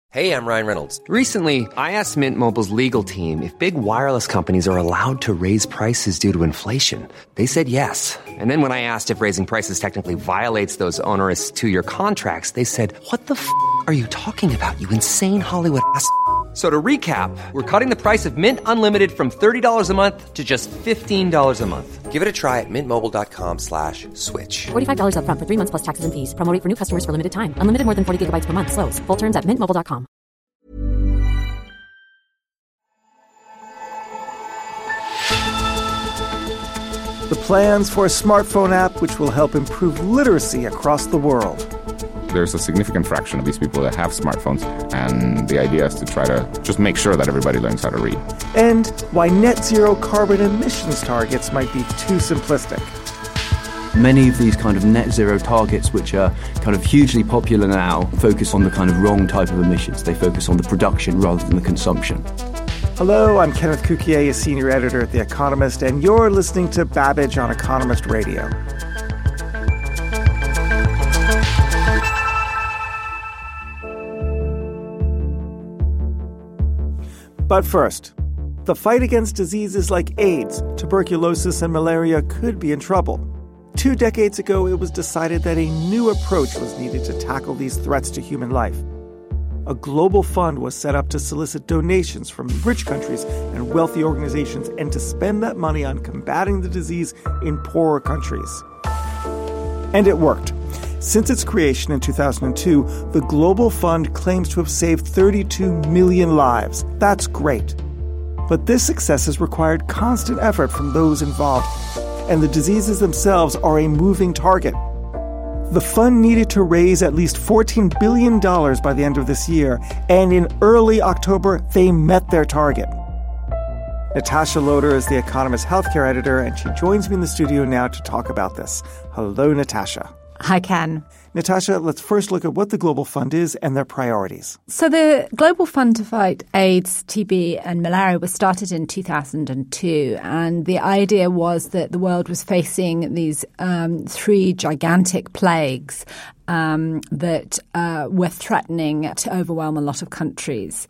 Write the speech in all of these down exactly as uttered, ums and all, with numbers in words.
Hey, I'm Ryan Reynolds. Recently, I asked Mint Mobile's legal team if big wireless companies are allowed to raise prices due to inflation. They said yes. And then when I asked if raising prices technically violates those onerous two-year contracts, they said, what the f*** are you talking about, you insane Hollywood ass f- So to recap, we're cutting the price of Mint Unlimited from thirty dollars a month to just fifteen dollars a month. Give it a try at mintmobile.com slash switch. forty-five dollars up front for three months plus taxes and fees. Promo rate for new customers for limited time. Unlimited more than forty gigabytes per month. Slows full terms at mint mobile dot com. The plans for a smartphone app which will help improve literacy across the world. There's a significant fraction of these people that have smartphones, and the idea is to try to just make sure that everybody learns how to read. And why net zero carbon emissions targets might be too simplistic. Many of these kind of net zero targets, which are kind of hugely popular now, focus on the kind of wrong type of emissions. They focus on the production rather than the consumption. Hello, I'm Kenneth Cukier, a senior editor at The Economist, and you're listening to Babbage on Economist Radio. But first, the fight against diseases like AIDS, tuberculosis, and malaria could be in trouble. Two decades ago, it was decided that a new approach was needed to tackle these threats to human life. A global fund was set up to solicit donations from rich countries and wealthy organizations and to spend that money on combating the disease in poorer countries. And it worked. Since its creation in two thousand two, the Global Fund claims to have saved thirty-two million lives. That's great. But this success has required constant effort from those involved, and the diseases themselves are a moving target. The fund needed to raise at least fourteen billion dollars by the end of this year, and in early October, they met their target. Natasha Loder is The Economist healthcare editor, and she joins me in the studio now to talk about this. Hello, Natasha. Hi, Ken. Natasha, let's first look at what the Global Fund is and their priorities. So the Global Fund to fight AIDS, T B and malaria was started in two thousand two. And the idea was that the world was facing these um, three gigantic plagues um, that uh, were threatening to overwhelm a lot of countries.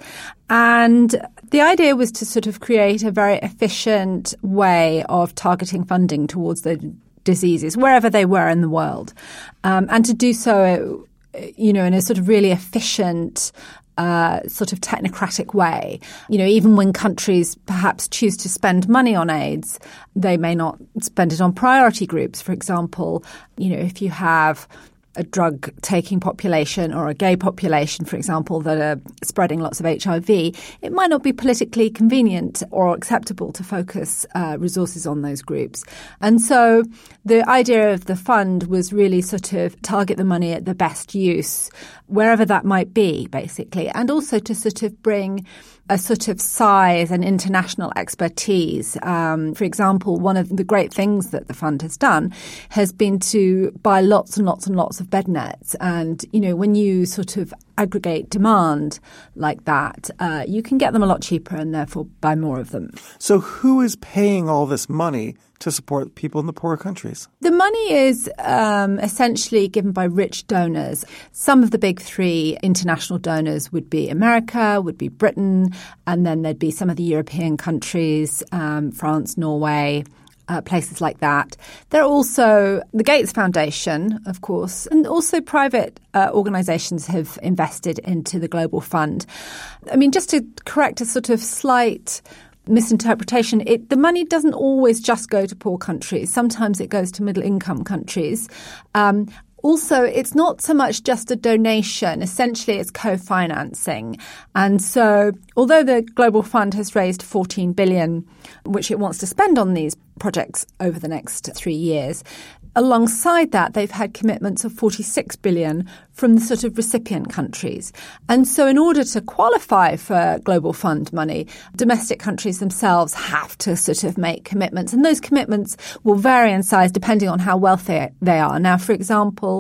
And the idea was to sort of create a very efficient way of targeting funding towards the diseases, wherever they were in the world, um, and to do so, you know, in a sort of really efficient, uh, sort of technocratic way. You know, even when countries perhaps choose to spend money on AIDS, they may not spend it on priority groups. For example, you know, if you have a drug-taking population or a gay population, for example, that are spreading lots of H I V, it might not be politically convenient or acceptable to focus uh, resources on those groups. And so the idea of the fund was really sort of target the money at the best use, wherever that might be, basically, and also to sort of bring a sort of size and international expertise. Um, for example, one of the great things that the fund has done has been to buy lots and lots and lots of bed nets. And, you know, when you sort of aggregate demand like that, uh, you can get them a lot cheaper and therefore buy more of them. So who is paying all this money to support people in the poorer countries? The money is um, essentially given by rich donors. Some of the big three international donors would be America, would be Britain, and then there'd be some of the European countries, um, France, Norway, uh, places like that. There are also the Gates Foundation, of course, and also private uh, organizations have invested into the Global Fund. I mean, just to correct a sort of slight misinterpretation, it, the money doesn't always just go to poor countries. Sometimes it goes to middle-income countries. Um, also, it's not so much just a donation. Essentially, it's co-financing. And so, although the Global Fund has raised fourteen billion dollars, which it wants to spend on these projects over the next three years, alongside that, they've had commitments of forty-six billion dollars from the sort of recipient countries. And so in order to qualify for Global Fund money, domestic countries themselves have to sort of make commitments. And those commitments will vary in size depending on how wealthy they are. Now, for example,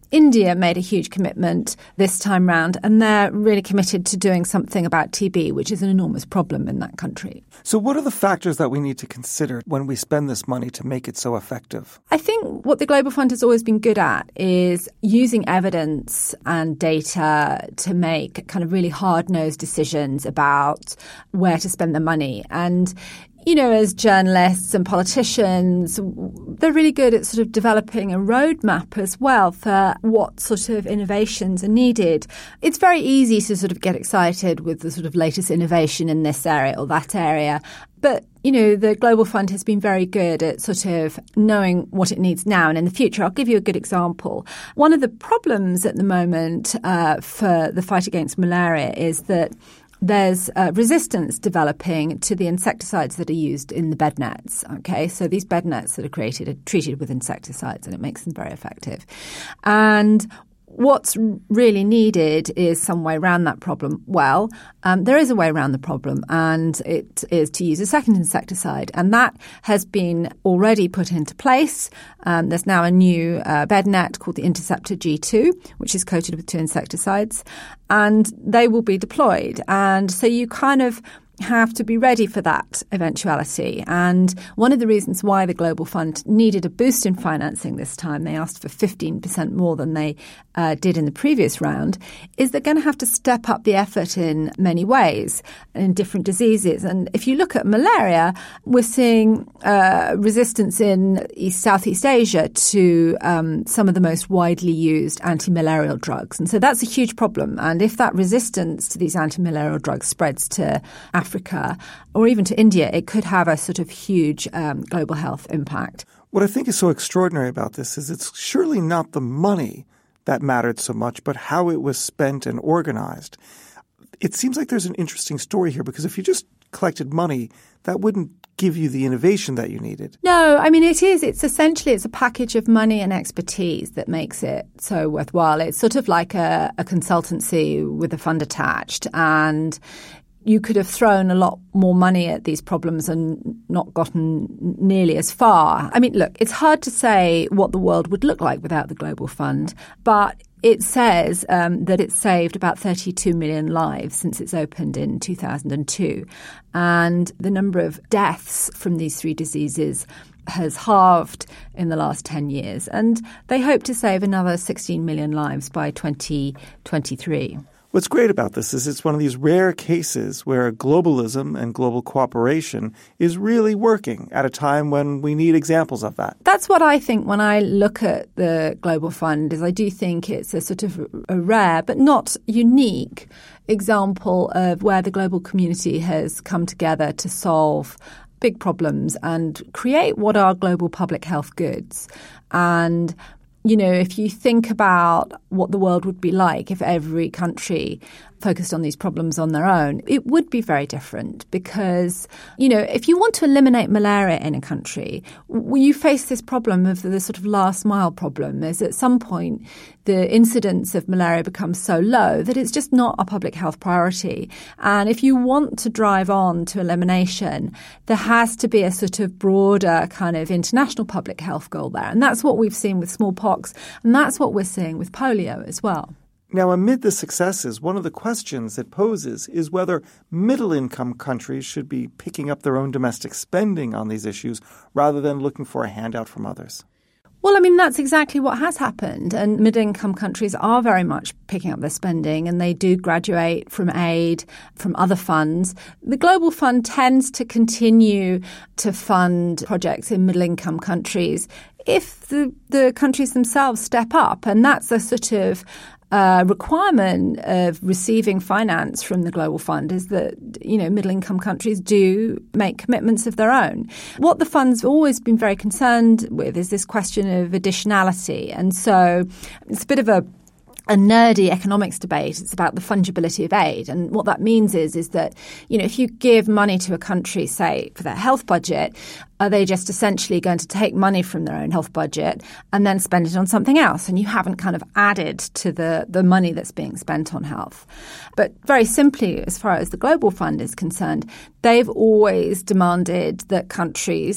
India made a huge commitment this time round, and they're really committed to doing something about T B, which is an enormous problem in that country. So what are the factors that we need to consider when we spend this money to make it so effective? I think what the Global Fund has always been good at is using evidence and data to make kind of really hard-nosed decisions about where to spend the money. And you know, as journalists and politicians, they're really good at sort of developing a roadmap as well for what sort of innovations are needed. It's very easy to sort of get excited with the sort of latest innovation in this area or that area. But, you know, the Global Fund has been very good at sort of knowing what it needs now and in the future. I'll give you a good example. One of the problems at the moment uh, for the fight against malaria is that there's uh, resistance developing to the insecticides that are used in the bed nets. Okay, so these bed nets that are created are treated with insecticides, and it makes them very effective. And what's really needed is some way around that problem. Well, um, there is a way around the problem, and it is to use a second insecticide. And that has been already put into place. Um, there's now a new uh, bed net called the Interceptor G two, which is coated with two insecticides, and they will be deployed. And so you kind of have to be ready for that eventuality. And one of the reasons why the Global Fund needed a boost in financing this time, they asked for fifteen percent more than they uh, did in the previous round, is they're going to have to step up the effort in many ways in different diseases. And if you look at malaria, we're seeing uh, resistance in East, Southeast Asia to um, some of the most widely used anti-malarial drugs. And so that's a huge problem. And if that resistance to these anti-malarial drugs spreads to Africa, Africa or even to India, it could have a sort of huge um, global health impact. What I think is so extraordinary about this is it's surely not the money that mattered so much, but how it was spent and organized. It seems like there's an interesting story here, because if you just collected money, that wouldn't give you the innovation that you needed. No, I mean, it is. It's essentially, it's a package of money and expertise that makes it so worthwhile. It's sort of like a, a consultancy with a fund attached, and you could have thrown a lot more money at these problems and not gotten nearly as far. I mean, look, it's hard to say what the world would look like without the Global Fund, but it says um, that it's saved about thirty-two million lives since it's opened in two thousand two. And the number of deaths from these three diseases has halved in the last ten years. And they hope to save another sixteen million lives by twenty twenty-three. What's great about this is it's one of these rare cases where globalism and global cooperation is really working at a time when we need examples of that. That's what I think when I look at the Global Fund, is I do think it's a sort of a rare but not unique example of where the global community has come together to solve big problems and create what are global public health goods. And you know, if you think about what the world would be like if every country focused on these problems on their own, it would be very different because, you know, if you want to eliminate malaria in a country, you face this problem of the sort of last mile problem is at some point the incidence of malaria becomes so low that it's just not a public health priority. And if you want to drive on to elimination, there has to be a sort of broader kind of international public health goal there. And that's what we've seen with smallpox, and that's what we're seeing with polio as well. Now, amid the successes, one of the questions it poses is whether middle-income countries should be picking up their own domestic spending on these issues rather than looking for a handout from others. Well, I mean, that's exactly what has happened. And middle-income countries are very much picking up their spending, and they do graduate from aid, from other funds. The Global Fund tends to continue to fund projects in middle-income countries if the, the countries themselves step up. And that's a sort of Uh, requirement of receiving finance from the Global Fund is that, you know, middle-income countries do make commitments of their own. What the fund's always been very concerned with is this question of additionality. And so it's a bit of a a nerdy economics debate. It's about the fungibility of aid. And what that means is, is that, you know, if you give money to a country, say, for their health budget, are they just essentially going to take money from their own health budget and then spend it on something else? And you haven't kind of added to the, the money that's being spent on health. But very simply, as far as the Global Fund is concerned, they've always demanded that countries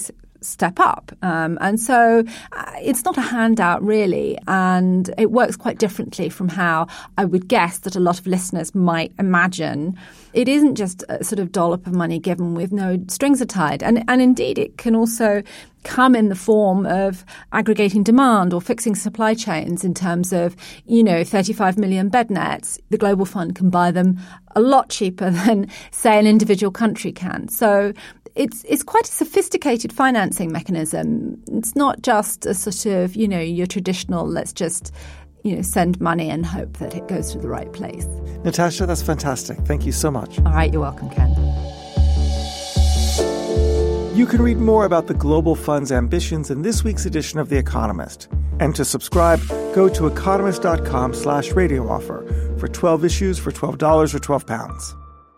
step up. Um, and so uh, it's not a handout, really, and it works quite differently from how I would guess that a lot of listeners might imagine. It isn't just a sort of dollop of money given with no strings attached. And, and indeed, it can also come in the form of aggregating demand or fixing supply chains in terms of, you know, thirty-five million bed nets. The Global Fund can buy them a lot cheaper than, say, an individual country can. So it's it's quite a sophisticated financing mechanism. It's not just a sort of, you know, your traditional, let's just, you know, send money and hope that it goes to the right place. Natasha, that's fantastic. Thank you so much. All right, you're welcome, Ken. You can read more about the Global Fund's ambitions in this week's edition of The Economist. And to subscribe, go to economist.com slash radio offer for twelve issues for twelve dollars or twelve pounds.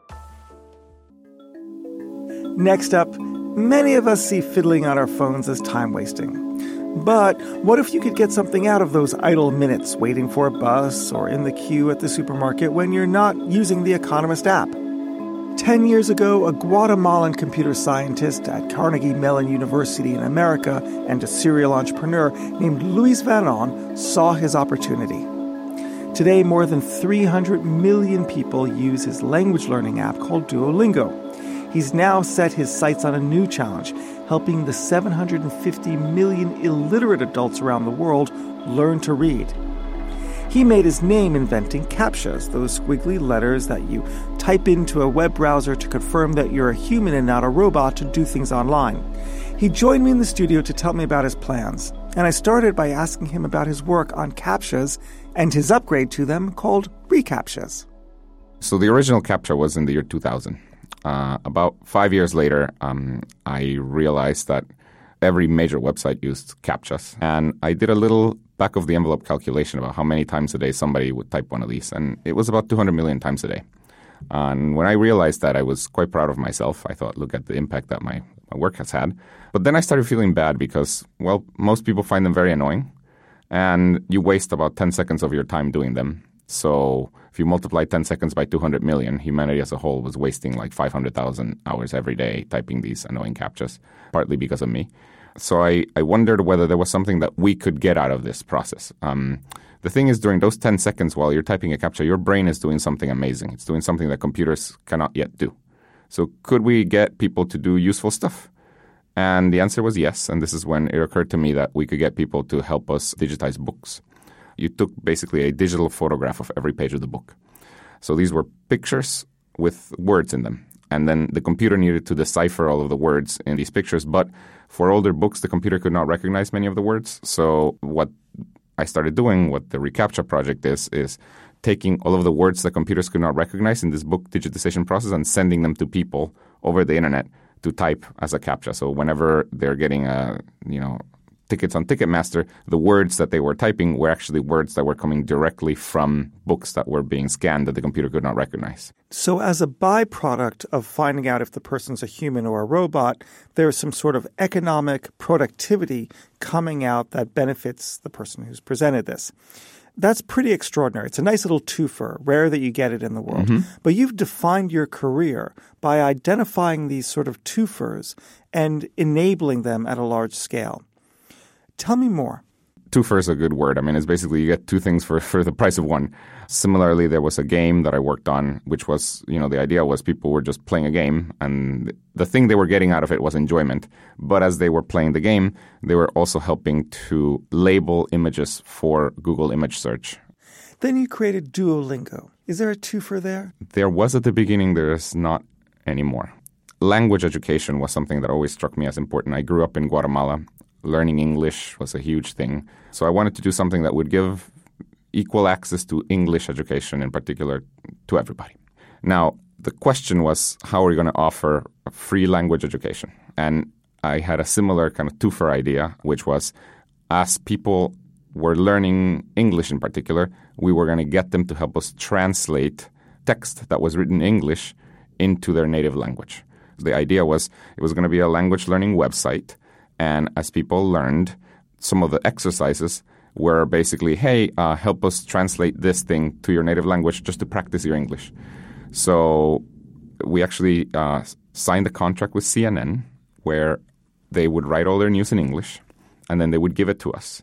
Next up, many of us see fiddling on our phones as time wasting. But what if you could get something out of those idle minutes waiting for a bus or in the queue at the supermarket when you're not using the Economist app? Ten years ago, a Guatemalan computer scientist at Carnegie Mellon University in America and a serial entrepreneur named Luis Varon saw his opportunity. Today, more than three hundred million people use his language learning app called Duolingo. He's now set his sights on a new challenge, helping the seven hundred fifty million illiterate adults around the world learn to read. He made his name inventing CAPTCHAs, those squiggly letters that you type into a web browser to confirm that you're a human and not a robot to do things online. He joined me in the studio to tell me about his plans, and I started by asking him about his work on CAPTCHAs and his upgrade to them called reCAPTCHAs. So the original CAPTCHA was in the year two thousand. Uh, about five years later, um, I realized that every major website used CAPTCHAs, and I did a little back-of-the-envelope calculation about how many times a day somebody would type one of these, and it was about two hundred million times a day. And when I realized that, I was quite proud of myself. I thought, look at the impact that my, my work has had. But then I started feeling bad because, well, most people find them very annoying, and you waste about ten seconds of your time doing them. So if you multiply ten seconds by two hundred million, humanity as a whole was wasting like five hundred thousand hours every day typing these annoying CAPTCHAs, partly because of me. So I, I wondered whether there was something that we could get out of this process. Um, the thing is, during those ten seconds while you're typing a CAPTCHA, your brain is doing something amazing. It's doing something that computers cannot yet do. So could we get people to do useful stuff? And the answer was yes. And this is when it occurred to me that we could get people to help us digitize books. You took basically a digital photograph of every page of the book. So these were pictures with words in them. And then the computer needed to decipher all of the words in these pictures. But for older books, the computer could not recognize many of the words. So what I started doing, what the reCAPTCHA project is, is taking all of the words that computers could not recognize in this book digitization process and sending them to people over the internet to type as a CAPTCHA. So whenever they're getting a, you know, tickets on Ticketmaster, the words that they were typing were actually words that were coming directly from books that were being scanned that the computer could not recognize. So as a byproduct of finding out if the person's a human or a robot, there's some sort of economic productivity coming out that benefits the person who's presented this. That's pretty extraordinary. It's a nice little twofer, rare that you get it in the world. Mm-hmm. But you've defined your career by identifying these sort of twofers and enabling them at a large scale. Tell me more. Twofer is a good word. I mean, it's basically you get two things for, for the price of one. Similarly, there was a game that I worked on, which was, you know, the idea was people were just playing a game, and the thing they were getting out of it was enjoyment. But as they were playing the game, they were also helping to label images for Google image search. Then you created Duolingo. Is there a twofer there? There was at the beginning. There is not anymore. Language education was something that always struck me as important. I grew up in Guatemala. Learning English was a huge thing. So I wanted to do something that would give equal access to English education in particular to everybody. Now, the question was, how are we going to offer a free language education? And I had a similar kind of twofer idea, which was as people were learning English in particular, we were going to get them to help us translate text that was written in English into their native language. The idea was it was going to be a language learning website. And as people learned, some of the exercises were basically, hey, uh, help us translate this thing to your native language just to practice your English. So we actually uh, signed a contract with C N N where they would write all their news in English, and then they would give it to us.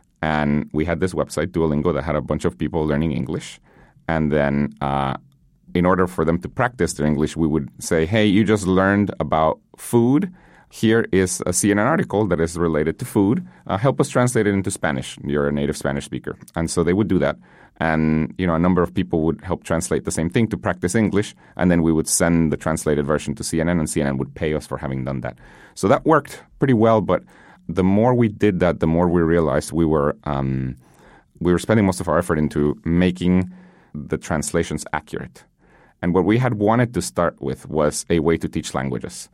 And we had this website, Duolingo, that had a bunch of people learning English. And then uh, in order for them to practice their English, we would say, hey, you just learned about food. Here is a C N N article that is related to food. Uh, help us translate it into Spanish. You're a native Spanish speaker. And so they would do that. And, you know, a number of people would help translate the same thing to practice English. And then we would send the translated version to C N N, and C N N would pay us for having done that. So that worked pretty well. But the more we did that, the more we realized we were um, we were spending most of our effort into making the translations accurate. And what we had wanted to start with was a way to teach languages.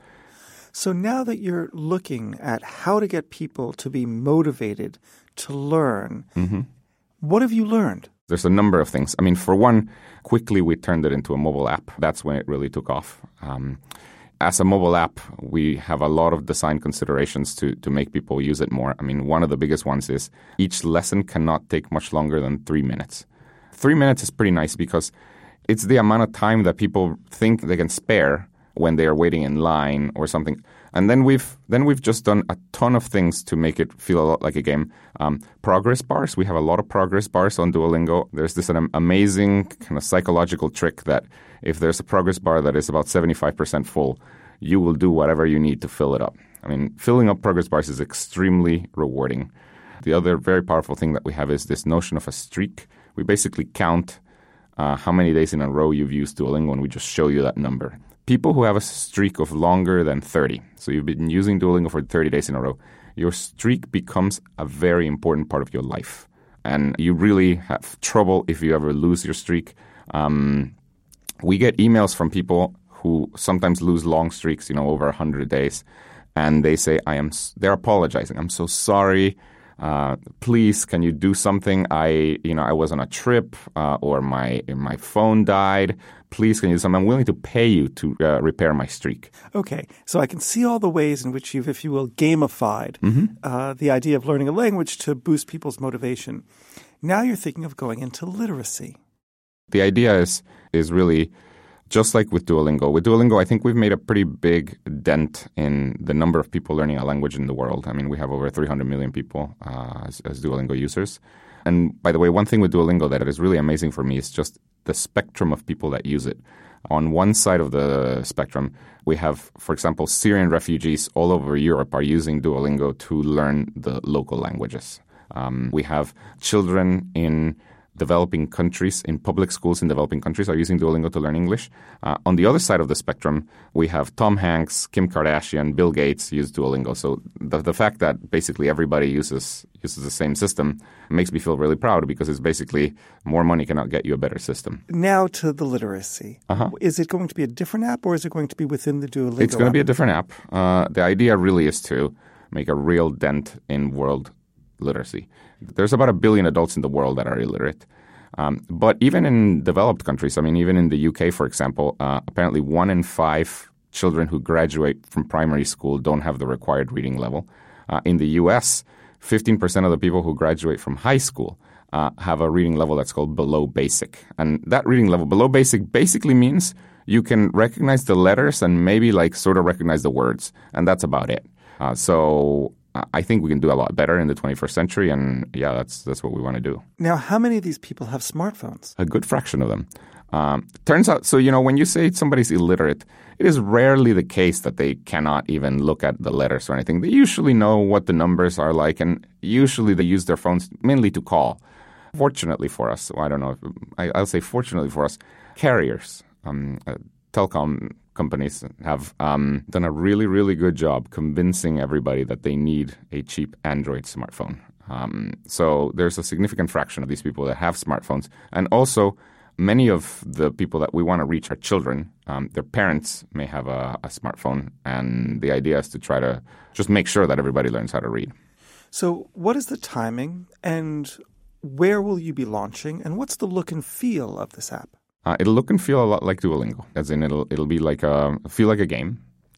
So now that you're looking at how to get people to be motivated to learn, mm-hmm. what have you learned? There's a number of things. I mean, for one, quickly we turned it into a mobile app. That's when it really took off. Um, as a mobile app, we have a lot of design considerations to, to make people use it more. I mean, one of the biggest ones is each lesson cannot take much longer than three minutes. Three minutes is pretty nice because it's the amount of time that people think they can spare when they are waiting in line or something. And then we've then we've just done a ton of things to make it feel a lot like a game. Um, progress bars. We have a lot of progress bars on Duolingo. There's this an amazing kind of psychological trick that if there's a progress bar that is about seventy-five percent full, you will do whatever you need to fill it up. I mean, filling up progress bars is extremely rewarding. The other very powerful thing that we have is this notion of a streak. We basically count uh, how many days in a row you've used Duolingo, and we just show you that number. People who have a streak of longer than thirty, so you've been using Duolingo for thirty days in a row, your streak becomes a very important part of your life. And you really have trouble if you ever lose your streak. Um, we get emails from people who sometimes lose long streaks, you know, over one hundred days. And they say, I am. they're apologizing. I'm so sorry. Uh, please, can you do something? I, you know, I was on a trip uh, or my my phone died. Please, can you do something? I'm willing to pay you to uh, repair my streak. Okay, so I can see all the ways in which you've, if you will, gamified mm-hmm. uh, the idea of learning a language to boost people's motivation. Now you're thinking of going into literacy. The idea is is really just like with Duolingo. With Duolingo, I think we've made a pretty big dent in the number of people learning a language in the world. I mean, we have over three hundred million people uh, as, as Duolingo users. And by the way, one thing with Duolingo that is really amazing for me is just the spectrum of people that use it. On one side of the spectrum, we have, for example, Syrian refugees all over Europe are using Duolingo to learn the local languages. Um, we have children in developing countries, in public schools in developing countries are using Duolingo to learn English. Uh, on the other side of the spectrum, we have Tom Hanks, Kim Kardashian, Bill Gates use Duolingo. So the, the fact that basically everybody uses uses the same system makes me feel really proud because it's basically more money cannot get you a better system. Now to the literacy. Uh-huh. Is it going to be a different app or is it going to be within the Duolingo It's going app? to be a different app. Uh, the idea really is to make a real dent in world literacy. There's about a billion adults in the world that are illiterate. Um, but even in developed countries, I mean, even in the U K, for example, uh, apparently one in five children who graduate from primary school don't have the required reading level. Uh, in the U S, fifteen percent of the people who graduate from high school uh, have a reading level that's called below basic. And that reading level, below basic, basically means you can recognize the letters and maybe like sort of recognize the words. And that's about it. Uh, so I think we can do a lot better in the twenty-first century, and yeah, that's that's what we want to do. Now, how many of these people have smartphones? A good fraction of them. Um, turns out, so, you know, when you say somebody's illiterate, it is rarely the case that they cannot even look at the letters or anything. They usually know what the numbers are like, and usually they use their phones mainly to call. Fortunately for us, well, I don't know, if, I, I'll say fortunately for us, carriers, um, uh, telecom companies have um, done a really, really good job convincing everybody that they need a cheap Android smartphone. Um, so there's a significant fraction of these people that have smartphones. And also, many of the people that we want to reach are children. Um, their parents may have a, a smartphone. And the idea is to try to just make sure that everybody learns how to read. So what is the timing and where will you be launching? And what's the look and feel of this app? Uh, it'll look and feel a lot like Duolingo, as in it'll it'll be like a feel like a game.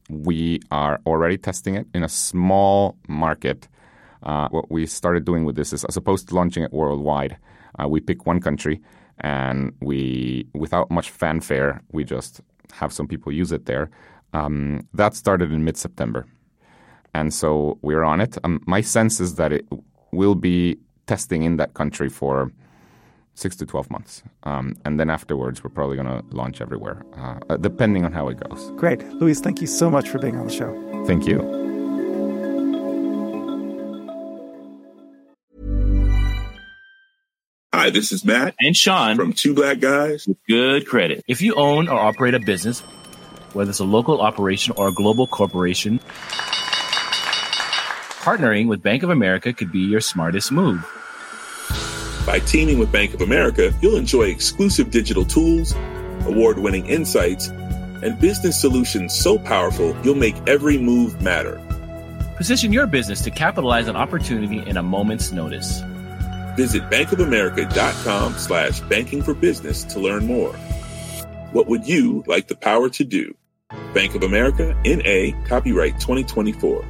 We are already testing it in a small market. Uh, what we started doing with this is, as opposed to launching it worldwide, uh, we pick one country and we, without much fanfare, we just have some people use it there. Um, that started in mid-September. and so we're on it. Um, my sense is that it will be testing in that country for six to twelve months. Um, and then afterwards, we're probably going to launch everywhere, uh, depending on how it goes. Great. Luis, thank you so much for being on the show. Thank you. Hi, this is Matt and Sean from Two Black Guys with Good Credit. If you own or operate a business, whether it's a local operation or a global corporation, partnering with Bank of America could be your smartest move. By teaming with Bank of America, you'll enjoy exclusive digital tools, award-winning insights, and business solutions so powerful you'll make every move matter. Position your business to capitalize on opportunity in a moment's notice. Visit bankofamerica.com slash banking for business to learn more. What would you like the power to do? Bank of America, N A, copyright twenty twenty-four.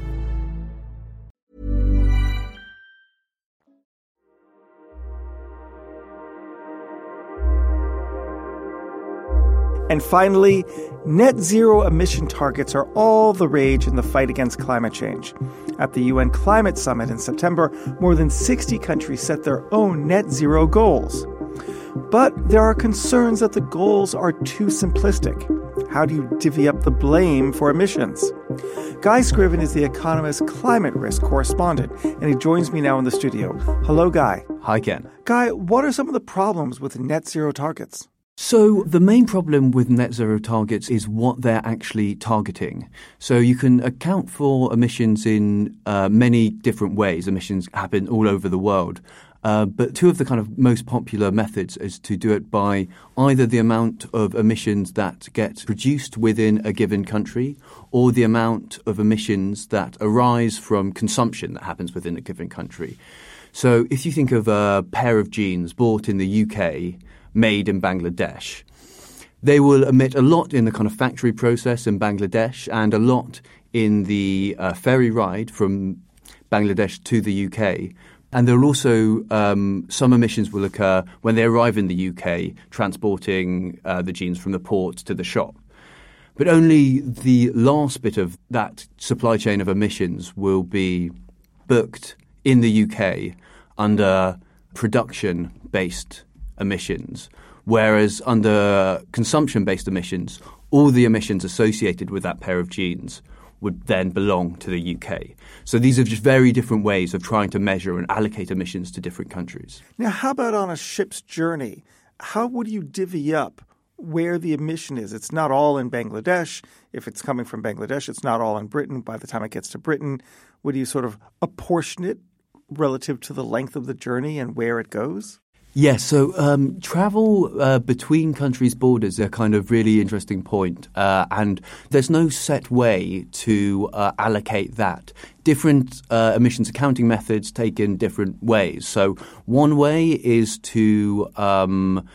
And finally, net zero emission targets are all the rage in the fight against climate change. At the U N Climate Summit in September, more than sixty countries set their own net zero goals. But there are concerns that the goals are too simplistic. How do you divvy up the blame for emissions? Guy Scriven is The Economist's climate risk correspondent, and he joins me now in the studio. Hello, Guy. Hi, Ken. Guy, what are some of the problems with net zero targets? So the main problem with net zero targets is what they're actually targeting. So you can account for emissions in uh, many different ways. Emissions happen all over the world. Uh, but two of the kind of most popular methods is to do it by either the amount of emissions that get produced within a given country or the amount of emissions that arise from consumption that happens within a given country. So if you think of a pair of jeans bought in the U K made in Bangladesh, they will emit a lot in the kind of factory process in Bangladesh and a lot in the uh, ferry ride from Bangladesh to the U K. And there will also um, some emissions will occur when they arrive in the U K, transporting uh, the jeans from the port to the shop. But only the last bit of that supply chain of emissions will be booked in the U K under production-based emissions, whereas under consumption-based emissions, all the emissions associated with that pair of jeans would then belong to the U K. So these are just very different ways of trying to measure and allocate emissions to different countries. Now, how about on a ship's journey? How would you divvy up where the emission is? It's not all in Bangladesh. If it's coming from Bangladesh, it's not all in Britain. By the time it gets to Britain, would you sort of apportion it relative to the length of the journey and where it goes? Yes, so um, travel uh, between countries' borders is a kind of really interesting point, uh, and there's no set way to uh, allocate that. Different uh, emissions accounting methods take in different ways. So one way is to um,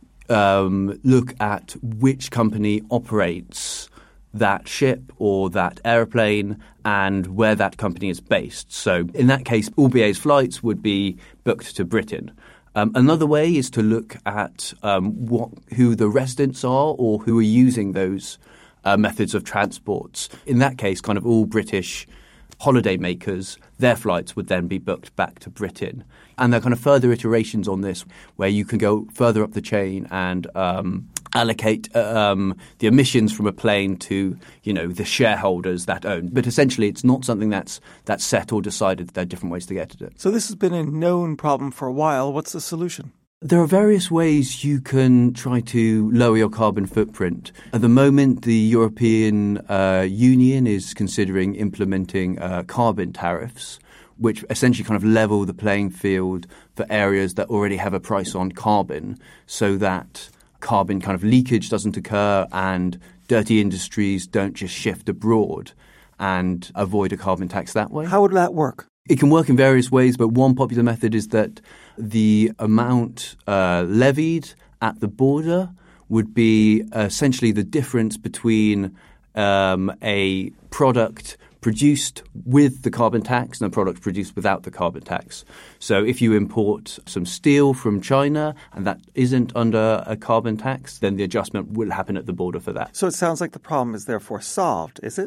um, look at which company operates that ship or that airplane and where that company is based. So in that case, all B A's flights would be booked to Britain. Um, another way is to look at um, what, who the residents are or who are using those uh, methods of transports. In that case, kind of all British holiday makers, their flights would then be booked back to Britain. And there are kind of further iterations on this where you can go further up the chain and um, allocate uh, um, the emissions from a plane to, you know, the shareholders that own. But essentially, it's not something that's that's set or decided. There are different ways to get at it. So this has been a known problem for a while. What's the solution? There are various ways you can try to lower your carbon footprint. At the moment, the European uh, Union is considering implementing uh, carbon tariffs, which essentially kind of level the playing field for areas that already have a price on carbon so that carbon kind of leakage doesn't occur and dirty industries don't just shift abroad and avoid a carbon tax that way. How would that work? It can work in various ways, but one popular method is that the amount uh, levied at the border would be essentially the difference between um, a product produced with the carbon tax and a product produced without the carbon tax. So if you import some steel from China and that isn't under a carbon tax, then the adjustment will happen at the border for that. So it sounds like the problem is therefore solved, is it?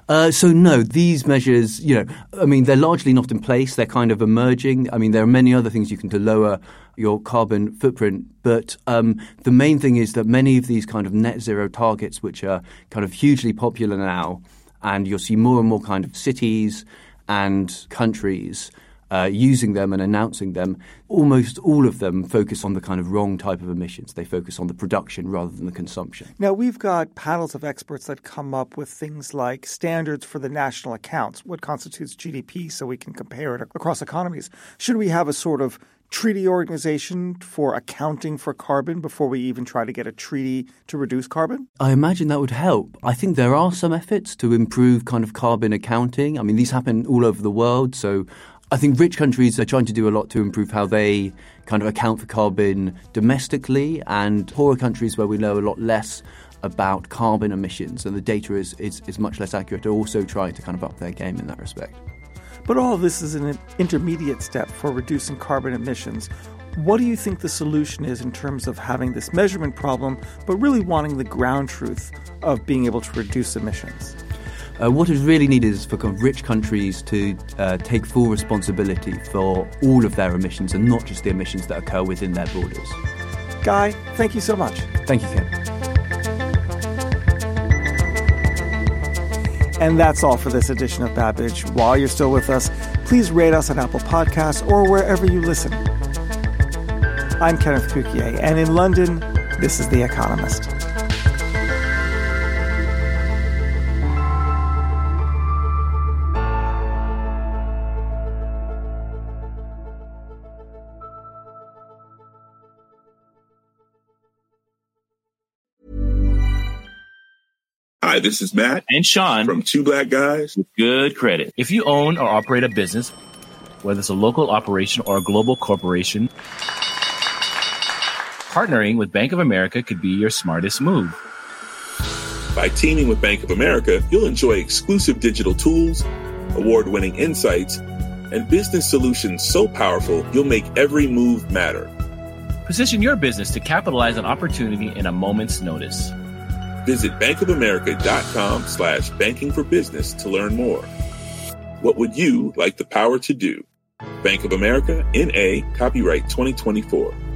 Uh, so no, these measures, you know, I mean, they're largely not in place. They're kind of emerging. I mean, there are many other things you can do to lower your carbon footprint. But um, the main thing is that many of these kind of net zero targets, which are kind of hugely popular now, and you'll see more and more kind of cities and countries Uh, using them and announcing them, almost all of them focus on the kind of wrong type of emissions. They focus on the production rather than the consumption. Now, we've got panels of experts that come up with things like standards for the national accounts, what constitutes G D P, so we can compare it across economies. Should we have a sort of treaty organization for accounting for carbon before we even try to get a treaty to reduce carbon? I imagine that would help. I think there are some efforts to improve kind of carbon accounting. I mean, these happen all over the world, so I think rich countries are trying to do a lot to improve how they kind of account for carbon domestically, and poorer countries where we know a lot less about carbon emissions and the data is, is, is much less accurate are also trying to kind of up their game in that respect. But all of this is an intermediate step for reducing carbon emissions. What do you think the solution is in terms of having this measurement problem, but really wanting the ground truth of being able to reduce emissions? Uh, what is really needed is for kind of rich countries to uh, take full responsibility for all of their emissions and not just the emissions that occur within their borders. Guy, thank you so much. Thank you, Ken. And that's all for this edition of Babbage. While you're still with us, please rate us on Apple Podcasts or wherever you listen. I'm Kenneth Cukier, and in London, this is The Economist. Hi, this is Matt and Sean from Two Black Guys with Good Credit. If you own or operate a business, whether it's a local operation or a global corporation, partnering with Bank of America could be your smartest move. By teaming with Bank of America, you'll enjoy exclusive digital tools, award-winning insights, and business solutions so powerful you'll make every move matter. Position your business to capitalize on opportunity in a moment's notice. Visit bankofamerica.com slash banking for business to learn more. What would you like the power to do? Bank of America, N A, copyright twenty twenty-four.